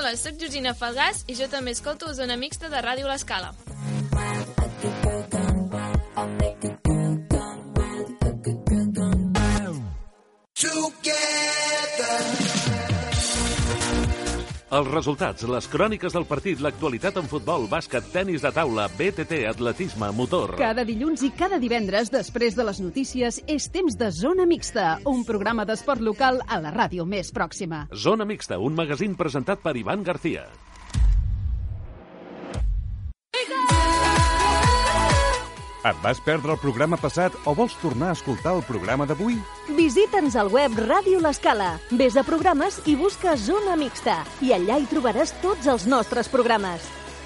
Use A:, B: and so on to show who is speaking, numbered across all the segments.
A: Hola, sóc Georgina Falgàs i jo també escolto Zona Mixta de Ràdio L'Escala.
B: Els resultats, les cròniques del partit, l'actualitat en futbol, bàsquet, tenis de taula, BTT, atletisme, motor...
C: Cada dilluns i cada divendres, després de les notícies, és temps de Zona Mixta, un programa d'esport local a la ràdio més pròxima.
B: Zona Mixta, un magazín presentat per Ivan García.
D: Et vas perdre el programa passat o vols tornar a escoltar el programa d'avui?
E: Visita'ns al web Ràdio L'Escala. Ves a programes i busca Zona Mixta. I allà hi trobaràs tots els nostres programes.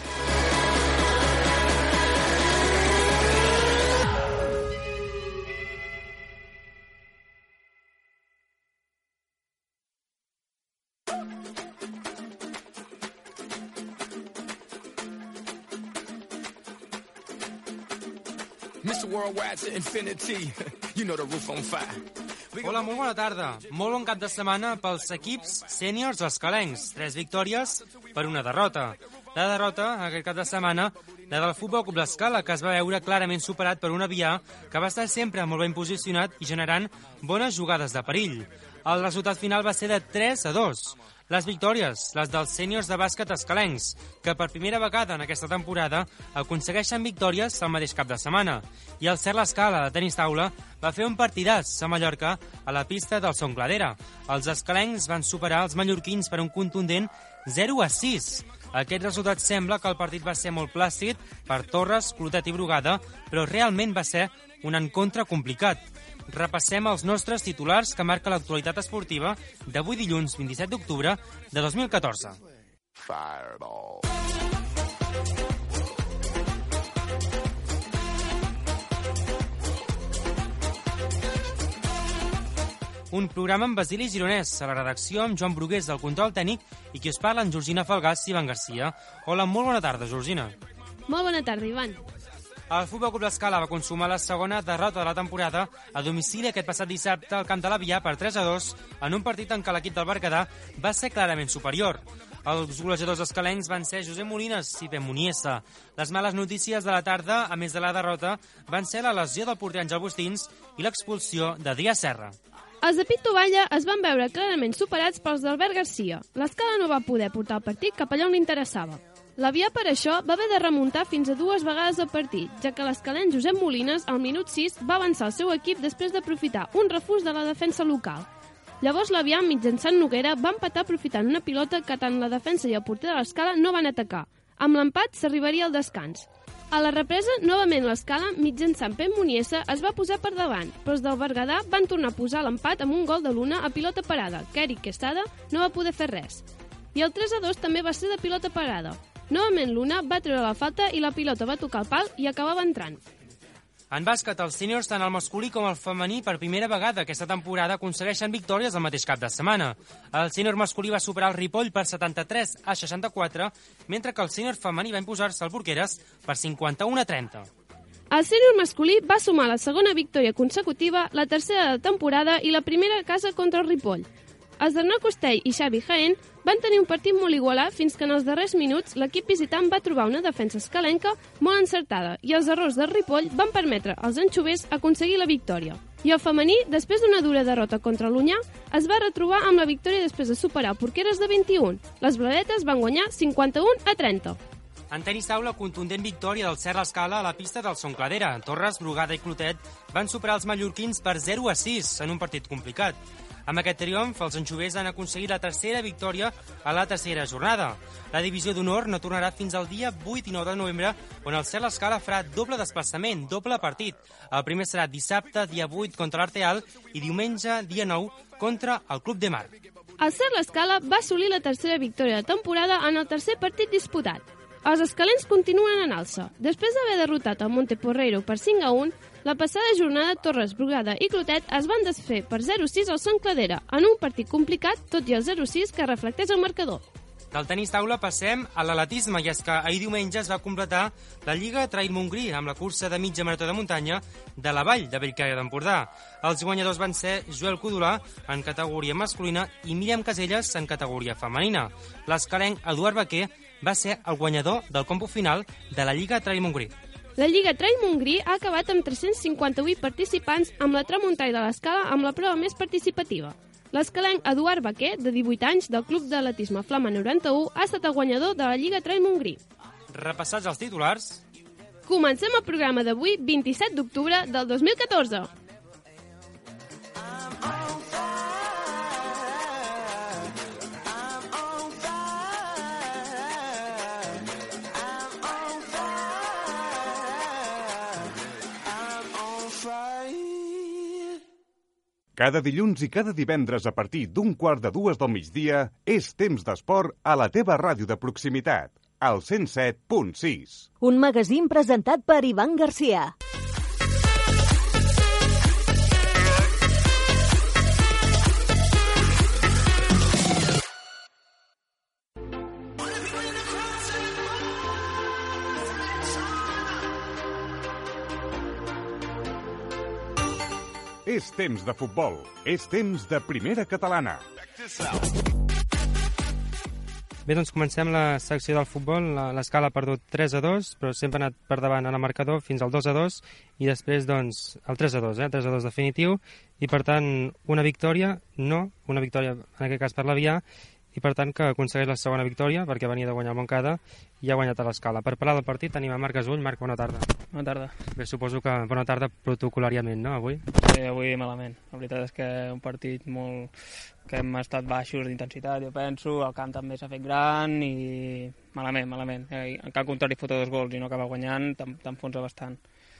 F: Hola, molt bona tarda. Molt bon cap de setmana pels equips sèniors escalencs. 3 victòries per 1 derrota. La derrota, aquest cap de setmana, la del Futbol Club L'Escala, que es va veure clarament superat per un Avià que va estar sempre molt ben posicionat i generant bones jugades de perill. El resultat final va ser de 3-2. Les victòries, les dels sèniors de bàsquet escalencs, que per primera vegada en aquesta temporada aconsegueixen victòries el mateix cap de setmana. I el Cert L'Escala de tenis taula va fer un partidàs a Mallorca a la pista del Son Cladera. Els escalencs van superar els mallorquins per un contundent 0-6. Aquest resultat sembla que el partit va ser molt plàcid per Torres, Clotet i Brugada, però realment va ser un encontre complicat. Repassem els nostres titulars que marca l'actualitat esportiva d'avui dilluns 27 d'octubre de 2014. Fireball. Un programa amb Basili Gironès, a la redacció amb Joan Brugués del control tècnic i qui us parla amb Georgina Falgàs i Ivan García. Hola, molt bona tarda, Georgina.
G: Molt bona tarda, Ivan.
F: El Futbol Club L'Escala va consumar la segona derrota de la temporada a domicili aquest passat dissabte al camp de l'Avià per 3-2 en un partit en què l'equip del Berguedà va ser clarament superior. Els golejadors escalencs van ser Josep Molines i Pep Muniesa. Les males notícies de la tarda, a més de la derrota, van ser la lesió del porter Àngel Bustins i l'expulsió d'Adrià Serra.
G: Els de Pitovalla es van veure clarament superats pels d'Albert Garcia. L'Escala no va poder portar el partit cap allà on li interessava. L'Avià, per això, va haver de remuntar fins a 2 vegades el partit, ja que l'escalent Josep Molines, al minut 6, va avançar el seu equip després d'aprofitar un refús de la defensa local. Llavors l'Avià, mitjançant Noguera, va empatar aprofitant una pilota que tant la defensa i el porter de l'Escala no van atacar. Amb l'empat s'arribaria al descans. A la represa, novament l'Escala, mitjançant Pep Muniesa, es va posar per davant, però els del Berguedà van tornar a posar l'empat amb un gol de l'una a pilota parada, que Eric Questada no va poder fer res. I el 3-2 també va ser de pilota parada. Novament l'una va treure la falta i la pilota va tocar el pal i acabava entrant.
F: En bàsquet, els sèniors, tant el masculí com el femení, per primera vegada aquesta temporada aconsegueixen victòries el mateix cap de setmana. El sènior masculí va superar el Ripoll per 73-64, mentre que el sènior femení va imposar-se al Porqueres per 51-30.
G: El sènior masculí va sumar la segona victòria consecutiva, la tercera de temporada i la primera a casa contra el Ripoll. Els d'Arnau Costell i Xavi Jaén van tenir un partit molt igualat fins que en els darrers minuts l'equip visitant va trobar una defensa escalenca molt encertada i els errors del Ripoll van permetre als anxovers aconseguir la victòria. I el femení, després d'una dura derrota contra l'Unyà, es va retrobar amb la victòria després de superar Porqueres de 21. Les bladetes van guanyar 51-30.
F: En tenis taula, contundent victòria del Cert L'Escala a la pista del Son Cladera. Torres, Brugada i Clotet van superar els mallorquins per 0-6 en un partit complicat. Amb aquest triomf, els anxovers han aconseguit la tercera victòria a la tercera jornada. La divisió d'honor no tornarà fins al dia 8 i 9 de novembre, on el Cert L'Escala farà doble desplaçament, doble partit. El primer serà dissabte, dia 8, contra l'Arteal, i diumenge, dia 9, contra el Club de Mar.
G: El Cert L'Escala va assolir la tercera victòria de temporada en el tercer partit disputat. Els escalents continuen en alça. Després d'haver derrotat el Monteporreiro per 5-1, la passada jornada Torres, Brugada i Clotet es van desfer per 0-6 al Sant Cladera, en un partit complicat, tot i el 0-6 que reflecteix el marcador.
F: Del tenis taula passem a l'atletisme, i és que ahir diumenge es va completar la Lliga Trail Montgrí amb la cursa de mitja marató de muntanya de la Vall de Bellcaire d'Empordà. Els guanyadors van ser Joel Codolà en categoria masculina i Míriam Caselles en categoria femenina. L'escalenc Eduard Baquer va ser el guanyador del combo final de la Lliga Trail Montgrí.
G: La Lliga Trail Montgrí ha acabat amb 358 participants amb la tramuntana de l'escala amb la prova més participativa. L'escalenc Eduard Baquer, de 18 anys, del Club d'Atletisme Flama 91, ha estat el guanyador de la Lliga Trail Montgrí.
F: Repassats els titulars,
G: Comencem el programa d'avui, 27 d'octubre del 2014.
D: Cada dilluns i cada divendres a partir d'1:15 del migdia és temps d'esport a la teva ràdio de proximitat, al 107.6.
E: Un magazín presentat per Ivan Garcia.
D: És temps de futbol, és temps de primera catalana.
F: Bé, doncs comencem la secció del futbol. L'escala ha perdut 3-2, però sempre ha anat per davant en el marcador fins al 2-2 i després doncs el 3-2, 3-2 definitiu, i per tant una victòria en aquest cas per l'Avià, i per tant que aconsegueix la segona victòria perquè venia de guanyar el Montcada i ha guanyat a l'escala. Per parlar del partit tenim a Marc Gasull. Marc, bona tarda.
H: Bona tarda.
F: Bé, suposo que bona tarda protocolàriament, no, avui?
H: Sí, avui malament. La veritat és que un partit que hem estat baixos d'intensitat, jo penso, el camp també s'ha fet gran i malament. En camp contrari fota 2 gols i no acaba guanyant, t'enfonsa bastant.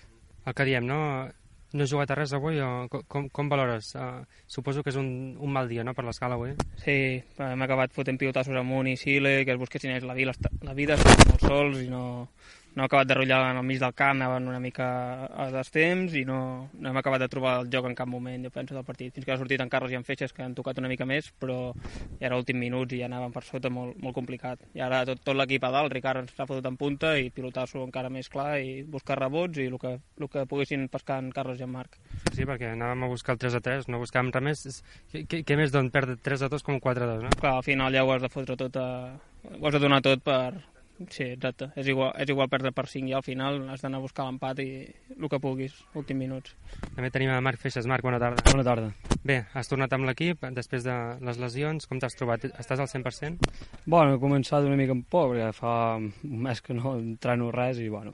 F: El que diem, no? No has jugat a res avui o com valores? Suposo que és un mal dia, no?, per l'escala avui.
H: Sí, hem acabat fotent pilotassos amunt i Sile, que es busquessin ells la vida, estan molt sols i no hem acabat de rotllar en el mig del camp, anaven una mica a destemps i no hem acabat de trobar el joc en cap moment, jo penso, del partit. Fins que ha sortit en Carles i en Feixes, que han tocat una mica més, però ja era últim minuts i ja anaven per sota, molt complicat. I ara tot l'equip a dalt, Ricard ens s'ha fotut en punta i pilotasso encara més clar i buscar rebots i el que poguessin pescar en Carles i en Marc.
F: Sí, perquè anàvem a buscar el 3-3, no buscàvem res més. Què més d'on perdre 3-2 com un 4-2, no?
H: Clar, al final ja ho has de fotre tot, ho has de donar tot per... Sí, exacte. És igual perdre per 5 i al final has d'anar a buscar l'empat i el que puguis, últims minuts.
F: També tenim a Marc Feixes. Marc, bona tarda.
I: Bona tarda.
F: Bé, has tornat amb l'equip després de les lesions. Com t'has trobat? Estàs al 100%?
I: Bueno, he començat una mica amb por, perquè fa un mes que no entreno res i, bueno,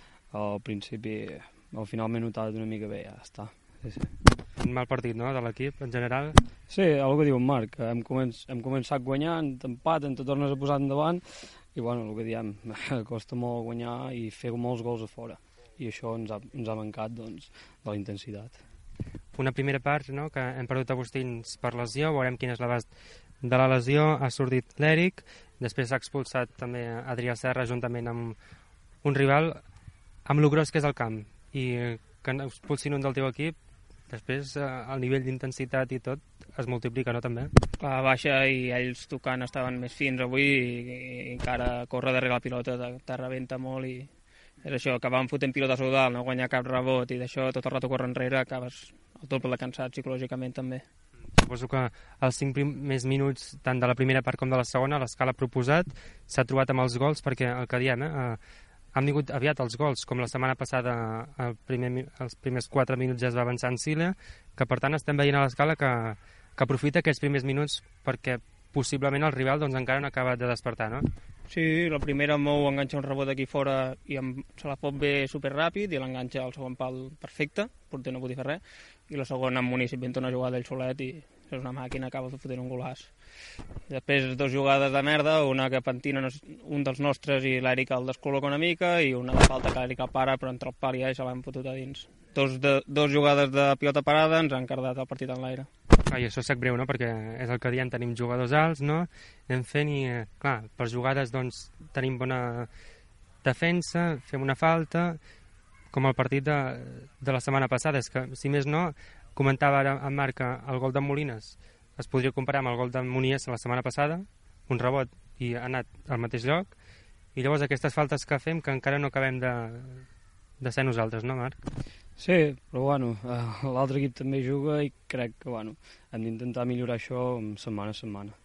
I: al principi, al final m'he notat una mica bé, ja està. Sí.
F: Un mal partit, no?, de l'equip, en general?
I: Sí, el que diu en Marc, hem començat guanyant, t'empaten, te tornes a posar endavant, i bueno, el que diem, costa molt guanyar i fer molts gols a fora. I això ens ha mancat, doncs, de la intensitat.
F: Una primera part, no?, que hem perdut Agustins per lesió, veurem quin és l'abast de la lesió. Ha sortit l'Eric, després s'ha expulsat també Adrià Serra juntament amb un rival, amb lo gros que és el camp, i que expulsin un del teu equip, després el nivell d'intensitat i tot es multiplica, no, també?
H: Clar, baixa i ells tocant estaven més fins avui i encara córrer darrere la pilota te rebenta molt i és això, acabàvem fotent pilota a dalt, no guanyar cap rebot i d'això tot el rato córrer enrere acabes el doble de cansat psicològicament també.
F: Suposo que els 5 primers minuts, tant de la primera part com de la segona, l'escala proposat s'ha trobat amb els gols perquè el que diem, han vingut aviat els gols, com la setmana passada els primers 4 minuts ja es va avançar en Sile, que per tant estem veient a l'escala que aprofita aquests primers minuts perquè possiblement el rival doncs, encara no ha acabat de despertar, no?
H: Sí, la primera Mou enganxa un rebot aquí fora i se la pot bé superràpid i l'enganxa al segon pal perfecte, porter no podia fer res, i la segona en Munici inventa una jugada ell solet i és una màquina, acaba fotent un golàs. Després 2 jugades de merda, una que pentina un dels nostres i l'Eric el descol·loca una mica i una de falta que l'Eric el para però entre el pal i ell se l'han fotut a dins. 2 jugades de pilota parada ens han cardat el partit en l'aire.
F: I això sap greu, no?, perquè és el que diem, tenim jugadors alts, no?, anem fent i, clar, per jugades doncs tenim bona defensa, fem una falta, com el partit de la setmana passada. És que, si més no, comentava ara en Marc que el gol de Molines es podria comparar amb el gol de Munies la setmana passada, un rebot i ha anat al mateix lloc, i llavors aquestes faltes que fem que encara no acabem de ser nosaltres, no, Marc?
I: Sí, però bueno, l'altre equip també juga i crec que bueno, hem d'intentar millorar això setmana a setmana.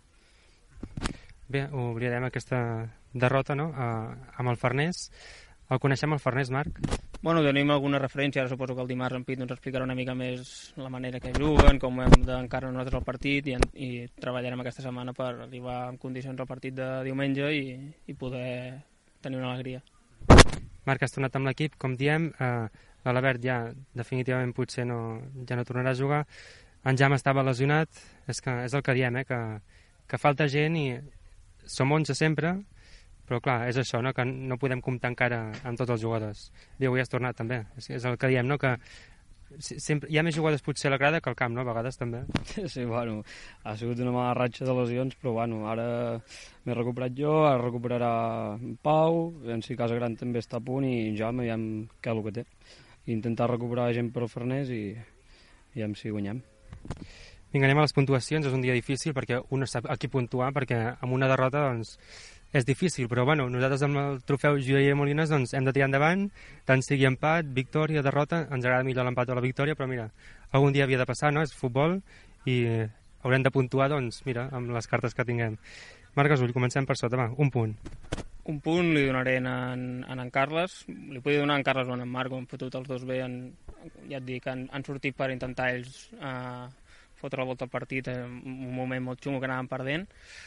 F: Bé, oblidarem aquesta derrota, no?, amb el Farners. El coneixem, el Farners, Marc?
H: Bueno, tenim alguna referència, ara suposo que el dimarts en Pit ens explicarà una mica més la manera que juguen, com hem d'encarar nosaltres el partit i treballarem aquesta setmana per arribar en condicions al partit de diumenge i poder tenir una alegria.
F: Marc, has tornat amb l'equip, com diem, l'Albert ja definitivament potser ja no tornarà a jugar, en Jam estava lesionat, és el que diem, que falta gent i som 11 sempre, però clar, és això, no? Que no podem comptar encara amb tots els jugadors. I avui has tornat també, és el que diem, no? Que sempre, hi ha més jugadors potser a la grada que al camp, no? A vegades també.
I: Sí, bueno, ha sigut una mala ratxa de lesions, però bueno, ara m'he recuperat jo, ara recuperarà en Pau, en si Casa Gran també està a punt i jo veiem què és el que té. Intentar recuperar gent per al Farners i veiem si guanyem.
F: Vinga, anem a les puntuacions, és un dia difícil perquè un no sap a qui puntuar, perquè amb una derrota doncs és difícil, però bueno, nosaltres amb el trofeu Joaquim Molines doncs hem de tirar endavant, tant sigui empat, victòria, derrota, ens agrada millor l'empat o la victòria, però mira, algun dia havia de passar, no? És futbol i haurem de puntuar, doncs, mira, amb les cartes que tinguem. Marc Gasull, comencem per sota, va, un punt.
H: Un punt li donaré en Carles, li podia donar en Carles o en Marc, han fotut els dos bé, ja et dic, han sortit per intentar ells fotre la volta al partit en un moment molt xungo que anàvem perdent,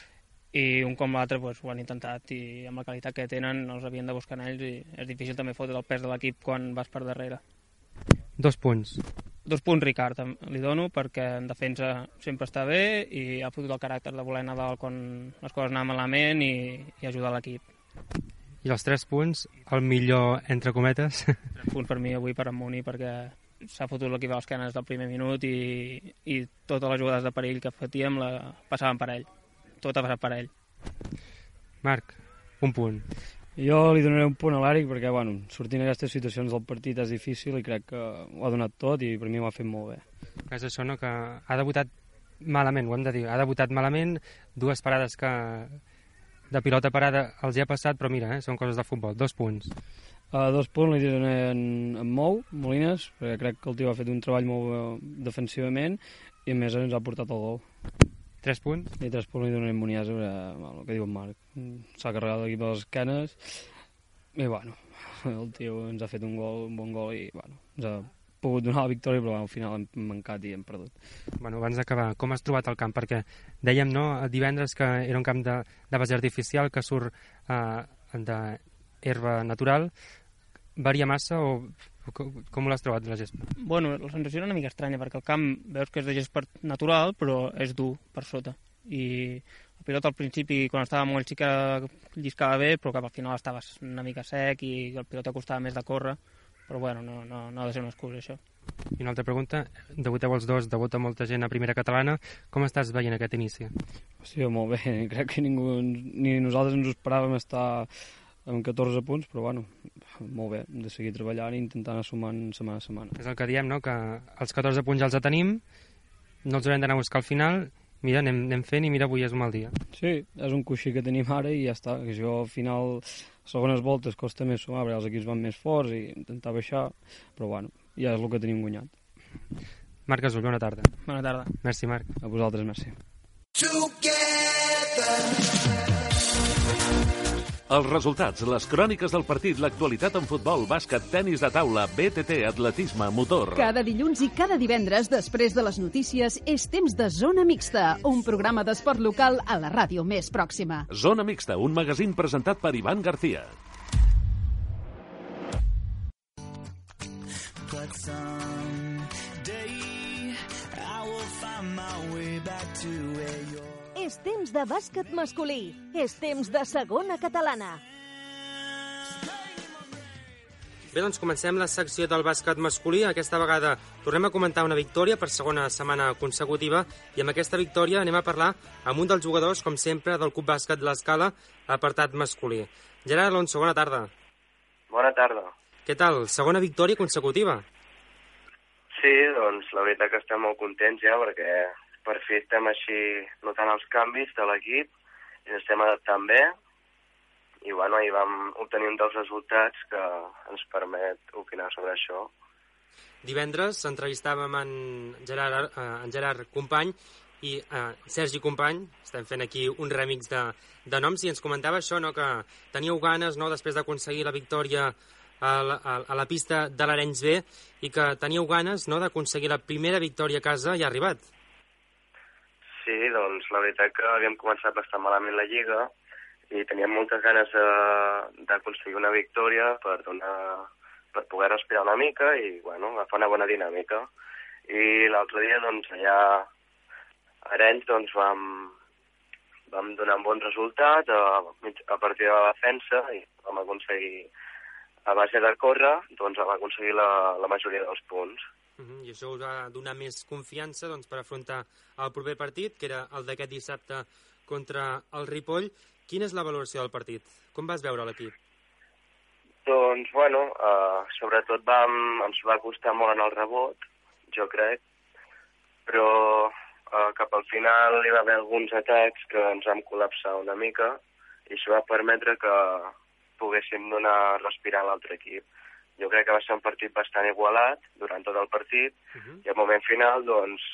H: i un com l'altre ho han intentat i amb la qualitat que tenen no els havien de buscar en ells i és difícil també fotre el pes de l'equip quan vas per darrere.
F: 2 punts.
H: 2 punts Ricard, li dono, perquè en defensa sempre està bé i ha fotut el caràcter de voler anar dalt quan les coses anaven malament i ajudar l'equip.
F: I els 3 punts, el millor entre cometes?
H: 3 punts per mi avui per en Muni, perquè s'ha fotut l'equip a l'esquena des del primer minut i totes les jugades de perill que fotíem passaven per ell. Tot ha passat per ell.
F: Marc, un punt.
I: Jo li donaré un punt a l'Eric perquè, bueno, sortint aquestes situacions del partit és difícil i crec que ho ha donat tot i per mi ho ha fet molt bé.
F: És això, no?, que ha debutat malament, ho hem de dir, ha debutat malament, 2 parades que de pilota parada els hi ha passat, però mira, són coses de futbol, 2 punts.
I: 2 punts li donaré en Mou, Molines, perquè crec que el tio ha fet un treball molt defensivament i a més ens ha portat el gol.
F: 3 punts?
I: I 3 punts li donaré en Munias, el que diu en Marc. S'ha carregat l'equip a les esquenes i, bueno, el tio ens ha fet un bon gol i, bueno, ens ha pogut donar la victòria, però al final hem mancat i hem perdut.
F: Bueno, abans d'acabar, com has trobat el camp? Perquè dèiem, no?, divendres que era un camp de base artificial que surt d'herba natural. Varia massa o com l'has trobat, la gespa?
H: Bueno, la sensació era una mica estranya, perquè el camp veus que és de gespa natural, però és dur per sota. I la pilota al principi, quan estava molt sí que lliscava bé, però cap al final estava una mica sec i el pilota costava més de córrer. Però bueno, no ha de ser una excusa, això.
F: I una altra pregunta, debuteu els dos, debuta molta gent a primera catalana, com estàs veient aquest inici?
I: Sí, molt bé, crec que ni nosaltres ens ho esperàvem estar amb 14 punts, però bueno, molt bé, hem de seguir treballant i intentant anar sumant setmana a setmana.
F: És el que diem, no?, que els 14 punts ja els tenim, no els haurem d'anar a buscar al final, mira, anem fent i mira, avui és un mal dia.
I: Sí, és un coixí que tenim ara i ja està, que jo al final, segones voltes costa més sumar, perquè els equips van més forts i intentar baixar, però bueno, ja és el que tenim guanyat.
F: Marc Gasull, bona tarda.
H: Bona tarda.
F: Merci, Marc.
I: A vosaltres, merci.
B: Els resultats, les cròniques del partit, l'actualitat en futbol, bàsquet, tenis de taula, BTT, atletisme, motor.
C: Cada dilluns i cada divendres, després de les notícies, és temps de Zona Mixta, un programa d'esport local a la ràdio més pròxima.
B: Zona Mixta, un magazín presentat per Ivan García.
E: És temps de bàsquet masculí. És temps de segona catalana.
F: Bé, doncs comencem la secció del bàsquet masculí. Aquesta vegada tornem a comentar una victòria per segona setmana consecutiva i amb aquesta victòria anem a parlar amb un dels jugadors, com sempre, del Club Bàsquet l'Escala, apartat masculí. Gerard Alonso, bona tarda.
J: Bona tarda.
F: Què tal? Segona victòria consecutiva.
J: Sí, doncs la veritat que estem molt contents ja perquè per fi estem així notant els canvis de l'equip i ens estem adaptant bé, i bueno, ahir vam obtenir un dels resultats que ens permet opinar sobre això.
F: Divendres entrevistàvem en Gerard Company i Sergi Company, estem fent aquí un remix de noms, i ens comentava això, no, que teníeu ganes, no, després d'aconseguir la victòria a la pista de l'Arenys B, i que teníeu ganes, no, d'aconseguir la primera victòria a casa, i ha arribat.
J: Sí, doncs la veritat que havíem començat bastant malament la Lliga i teníem moltes ganes d'aconseguir una victòria per poder respirar una mica i, bueno, agafar una bona dinàmica. I l'altre dia, doncs, allà a Arenys, doncs, vam donar un bon resultat a partir de la defensa i vam aconseguir, a base de córrer, doncs vam aconseguir la majoria dels punts.
F: I això us va donar més confiança, doncs, per afrontar el proper partit, que era el d'aquest dissabte contra el Ripoll. Quina és la valoració del partit? Com vas veure l'equip?
J: Doncs, bueno, sobretot ens va costar molt en el rebot, jo crec, però cap al final hi va haver alguns atacs que ens vam col·lapsar una mica i això va permetre que poguéssim donar respirar a l'altre equip. Jo crec que va ser un partit bastant igualat durant tot el partit i al moment final, doncs,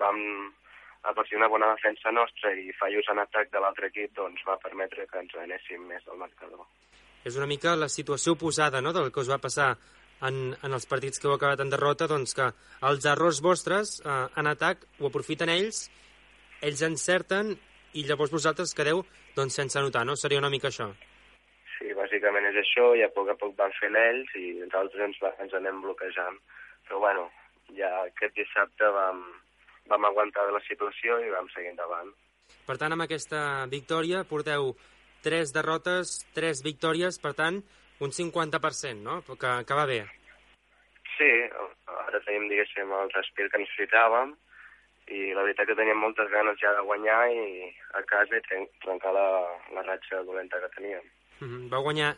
J: a partir d'una bona defensa nostra i fallos en atac de l'altre equip, doncs va permetre que ens anéssim més al marcador.
F: És una mica la situació oposada, no?, del que us va passar en els partits que heu acabat en derrota, doncs que els errors vostres en atac ho aprofiten ells encerten i llavors vosaltres quedeu doncs sense anotar, no? Seria una mica això.
J: Sí, bàsicament és això, i a poc van fent ells i nosaltres ens anem bloquejant. Però bueno, ja aquest dissabte vam aguantar la situació i vam seguir endavant.
F: Per tant, amb aquesta victòria porteu 3 derrotes, 3 victòries, per tant, un 50%, no? Que va bé.
J: Sí, ara tenim, diguéssim, el respir que necessitàvem i la veritat que teníem moltes ganes ja de guanyar i a casa i trencar la ratxa dolenta que teníem.
F: Va guanyar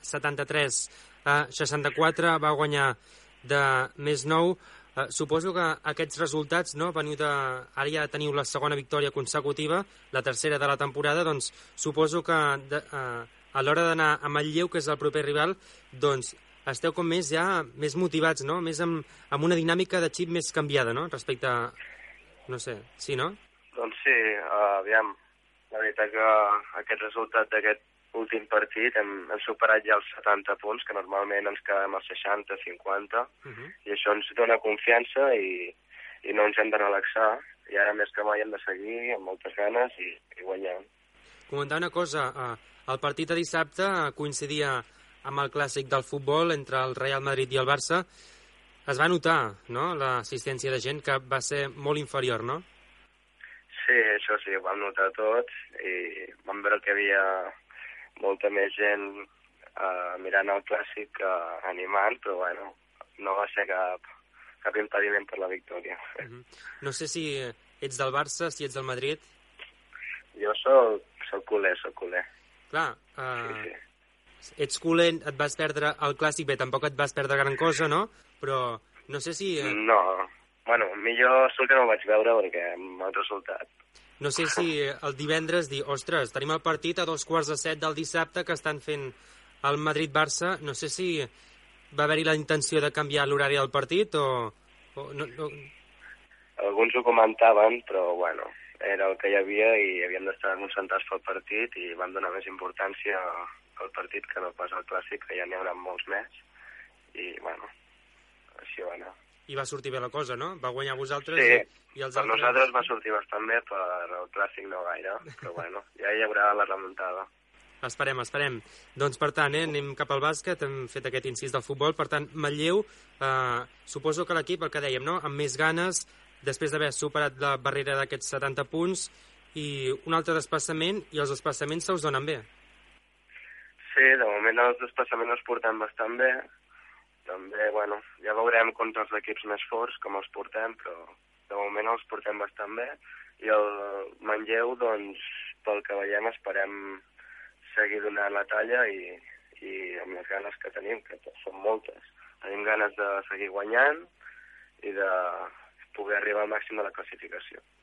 F: 73-64, va guanyar de més 9. Suposo que aquests resultats, no, ara ja teniu la segona victòria consecutiva, la tercera de la temporada, doncs suposo que a l'hora d'anar a Manlleu, que és el proper rival, doncs esteu com més motivats, no? Més amb una dinàmica de xip més canviada, no?, respecte a... no sé, sí, no?
J: Doncs sí, aviam, la veritat que aquest resultat d'aquest últim partit hem superat ja els 70 punts, que normalment ens quedem als 60-50, i això ens dona confiança i no ens hem de relaxar, i ara més que mai hem de seguir amb moltes ganes i guanyar.
F: Comentar una cosa, el partit de dissabte coincidia amb el clàssic del futbol entre el Real Madrid i el Barça. Es va notar, no?, l'assistència de gent, que va ser molt inferior, no?
J: Sí, això sí, ho vam notar tots i vam veure que hi havia molta més gent mirant el clàssic animant, però bueno, no va ser cap impediment per la victòria.
F: No sé si ets del Barça, si ets del Madrid.
J: Jo soc culer.
F: Clar,
J: sí.
F: Ets culer, et vas perdre el clàssic, bé, tampoc et vas perdre gran cosa, no? Però no sé si...
J: No, bueno, millor sort que no ho vaig veure perquè amb el resultat.
F: No sé si el divendres dir, ostres, tenim el partit a 6:45 del dissabte que estan fent el Madrid-Barça, no sé si va haver-hi la intenció de canviar l'horari del partit o no.
J: Alguns ho comentaven, però bueno, era el que hi havia i havíem d'estar concentrats pel partit i vam donar més importància al partit que no pas al clàssic, que ja n'hi haurà molts més, i bueno, així va anar.
F: I va sortir bé la cosa, no? Va guanyar vosaltres i els
J: per
F: altres...
J: nosaltres va sortir bastant bé, per el clàssic no gaire, però bueno, ja hi haurà la remuntada.
F: Esperem. Doncs, per tant, anem cap al bàsquet, hem fet aquest incís del futbol, per tant, Manlleu, suposo que l'equip, el que dèiem, no?, amb més ganes, després d'haver superat la barrera d'aquests 70 punts, i un altre desplaçament, i els desplaçaments se us donen bé.
J: Sí, de moment els desplaçaments els portem bastant bé. També, bueno, ja veurem contra els equips més forts com els portem, però de moment els portem bastant bé. I el Manlleu, doncs, pel que veiem, esperem seguir donant la talla i amb les ganes que tenim, que són moltes. Tenim ganes de seguir guanyant i de poder arribar al màxim de la classificació.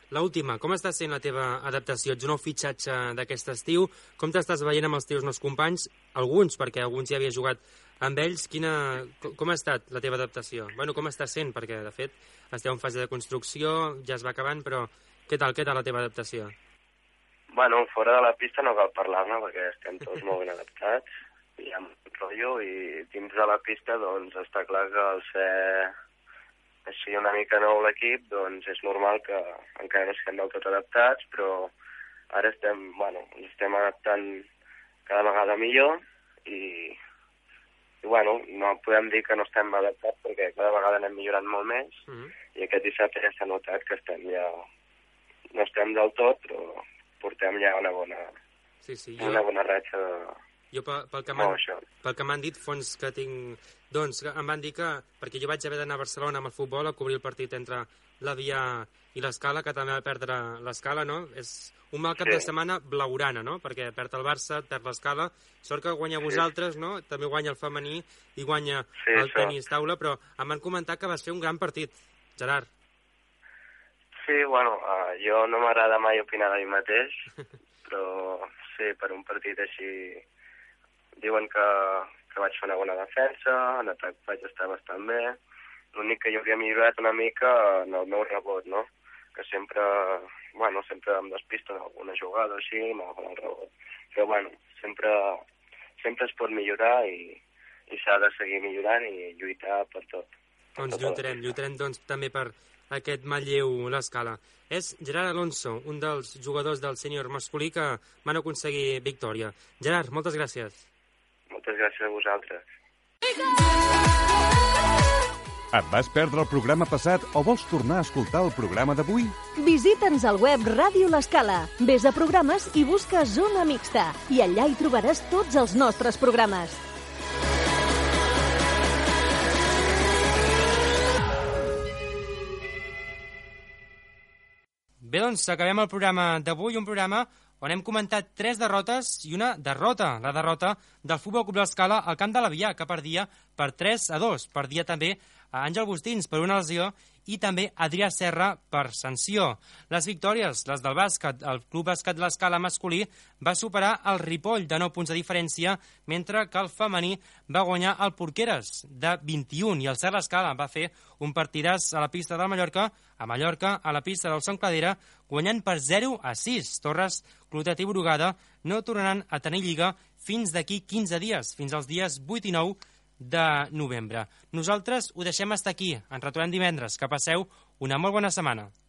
F: L'última, com està sent la teva adaptació? Ets un nou fitxatge d'aquest estiu. Com t'estàs veient amb els teus nous companys? Alguns, perquè alguns ja havia jugat amb ells. Com ha estat la teva adaptació? Bueno, com està sent? Perquè, de fet, esteu en fase de construcció, ja es va acabant, però què tal la teva adaptació?
J: Bueno, fora de la pista no cal parlar-ne, perquè estem tots molt ben adaptats, hi ha un rotllo, i dins de la pista, doncs, està clar que al ser així una mica nou l'equip, doncs és normal que encara no estem del tot adaptats, però ara ens estem adaptant cada vegada millor i bueno, no podem dir que no estem adaptats perquè cada vegada anem millorant molt més i aquest dissabte ja s'ha notat que no estem del tot, però portem ja una bona ratxa de...
F: Jo, pel que m'han dit, fons que tinc... Doncs em van dir que... Perquè jo vaig haver d'anar a Barcelona amb el futbol a cobrir el partit entre l'Avià i l'Escala, que també va perdre l'Escala, no? És un mal cap de setmana blaurana, no? Perquè perd el Barça, perd l'Escala. Sort que guanya vosaltres, no? També guanya el femení i guanya el tenis taula, però em van comentar que vas fer un gran partit, Gerard.
J: Sí, bueno, jo no m'agrada mai opinar de mi mateix, però sí, per un partit així... Diuen que vaig fer una bona defensa, en atac vaig estar bastant bé. L'únic que jo hauria millorat una mica en el meu rebot, no? Que sempre em despisto en alguna jugada així, m'agafen el rebot. Però bueno, sempre es pot millorar i s'ha de seguir millorant i lluitar per tot.
F: Doncs lluitarem doncs, també per aquest Manlleu l'Escala. És Gerard Alonso, un dels jugadors del sènior masculí que van aconseguir victòria. Gerard, moltes gràcies.
J: Moltes gràcies a vosaltres.
D: Et vas perdre el programa passat o vols tornar a escoltar el programa d'avui?
E: Visita'ns al web Ràdio l'Escala. Ves a programes i busca Zona Mixta. I allà hi trobaràs tots els nostres programes.
F: Bé, doncs, acabem el programa d'avui, un programa on hem comentat 3 derrotes i una derrota, la derrota del Futbol Club l'Escala al camp de l'Avià, que perdia per 3-2. Perdia també a Àngel Bustins per una lesió i també Adrià Serra per sanció. Les victòries, les del bàsquet, el Club Bàsquet l'Escala masculí va superar el Ripoll de 9 punts de diferència, mentre que el femení va guanyar el Porqueres de 21 i el Cert l'Escala va fer un partidàs a la pista del Mallorca, a la pista del Son Cladera, guanyant per 0-6. Torres, Clotet i Brugada no tornaran a tenir lliga fins d'aquí 15 dies, fins als dies 8 i 9 de novembre. Nosaltres ho deixem estar aquí. Ens retrobem divendres. Que passeu una molt bona setmana.